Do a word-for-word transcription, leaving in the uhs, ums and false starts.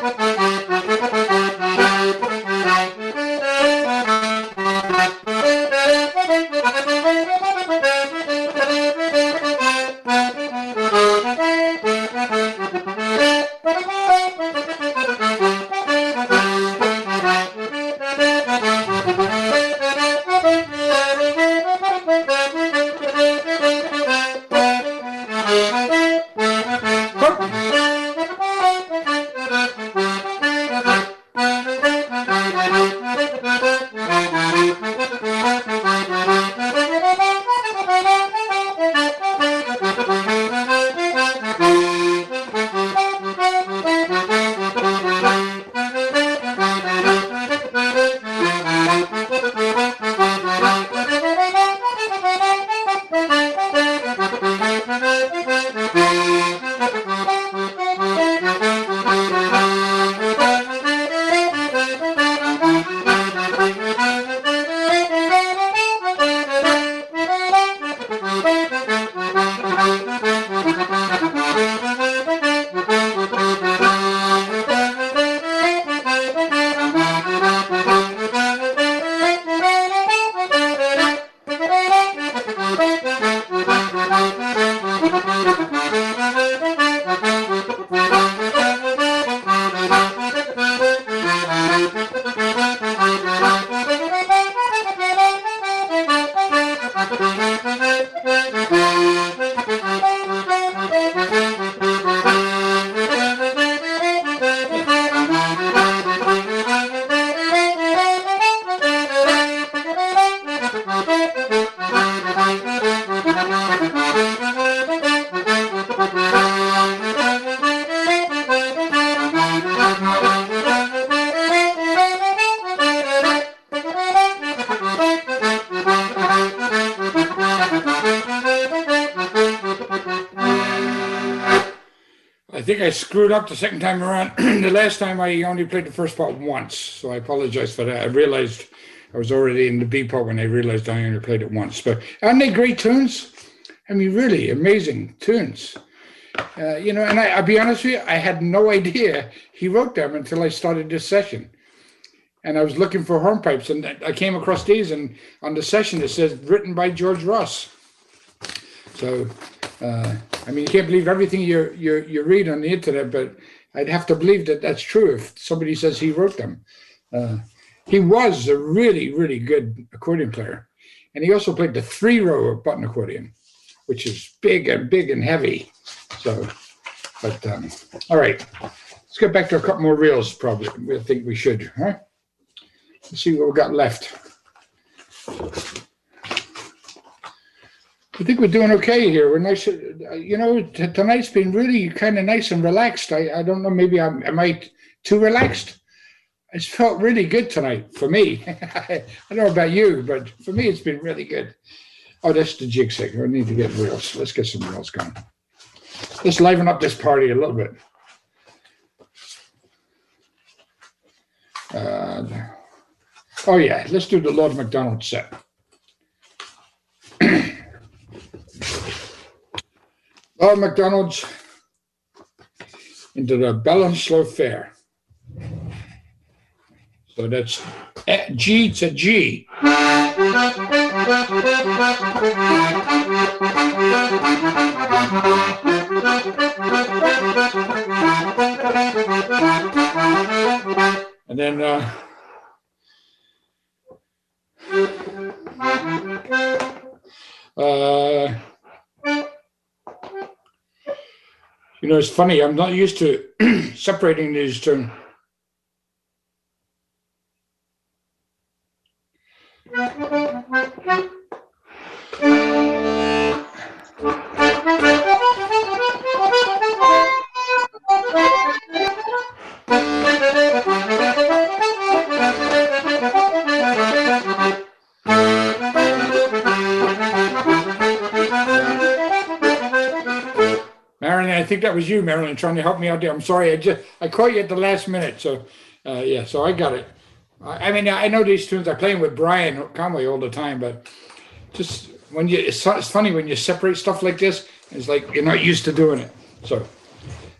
I think I screwed up the second time around. The last time I only played the first part once, so I apologize for that. I realized I was already in the B part when I realized I only played it once. But aren't they great tunes? I mean, really amazing tunes. Uh, you know, and I, I'll be honest with you, I had no idea he wrote them until I started this session. And I was looking for hornpipes, and I came across these, and on the session it says written by George Ross. So, uh, I mean, you can't believe everything you you you read on the internet, but I'd have to believe that that's true if somebody says he wrote them. Uh, he was a really, really good accordion player, and he also played the three-row button accordion, which is big and big and heavy. So, but um, all right, let's get back to a couple more reels. Probably, I think we should, huh? Let's see what we got left. I think we're doing okay here. We're nice. You know, t- tonight's been really kind of nice and relaxed. I, I don't know, maybe I'm, am I too relaxed? It's felt really good tonight for me. I don't know about you, but for me, it's been really good. Oh, that's the jig stick. I need to get reels. Let's get some reels going. Let's liven up this party a little bit. Uh, oh, yeah. Let's do the Lord MacDonald set. Lord MacDonald's into the Ballinasloe Fair. So that's G to G. And then uh, uh, you know, it's funny, I'm not used to separating these two. I think that was you, Marilyn, trying to help me out there. I'm sorry, I just I caught you at the last minute. So, uh, yeah, so I got it. I, I mean, I know these tunes. I'm playing with Brian Conway all the time, but just when you, it's, it's funny when you separate stuff like this. It's like you're not used to doing it. So,